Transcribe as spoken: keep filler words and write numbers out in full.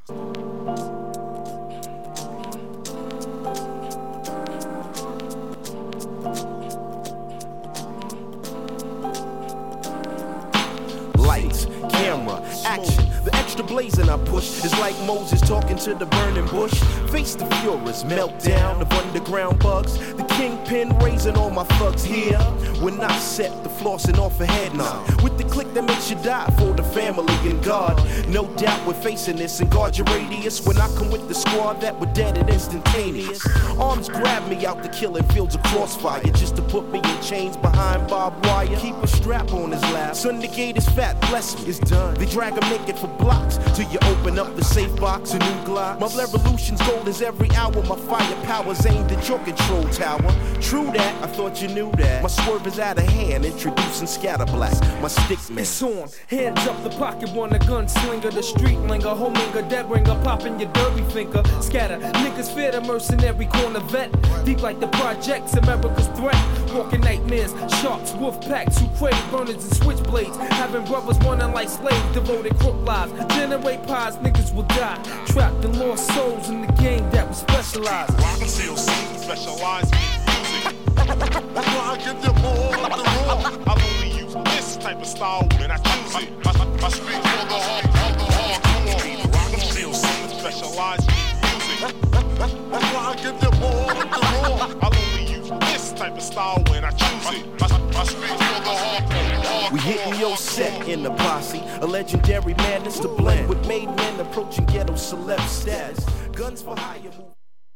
Lights, camera, action. The extra blazing I push is like Moses talking to the burning bush. Face the furious meltdown of underground bugs. The kingpin raising all my thugs here. When I set the flossing off a head nod. With the click that makes you die for the family and God. No doubt we're facing this and guard your radius. When I come with the squad that were dead and instantaneous. Arms grab me out the killing fields of crossfire. Just to put me in chains behind barbed wire. Keep a strap on his lap. Son, the gate is fat, bless me. It's done. They drag him naked for blocks. Till you open up the safe box, a new Glock. My revolution's gold is every hour. My firepower's aimed at your control tower. True that, I thought you knew that. My swerve is out of hand, introducing Scatterblack, my stick man. It's on, hands up the pocket, one a gunslinger, the street linger, hominger, dead ringer, popping your derby finger. Scatter, niggas fear the mercenary corner vet. Deep like the projects, America's threat. Walking nightmares, sharks, wolf packs, who crave burners and switchblades. Having brothers running like slaves, devoted crook lives. Generate pies, niggas will die. Trapped in lost souls in the game that was specialized. Rock and seal, specialized music. That's why I give them more of the raw. I only use this type of style when I choose it. I, I, I speak for the hard, the hard, come on. Rock and seal, specialized music. That's why I give them more of the raw. I only use this type of style when I choose it. I, I speak for the hard, hard. We hitting your set in the posse. A legendary madness to blend with made men approaching ghetto celeb status. Guns for hire.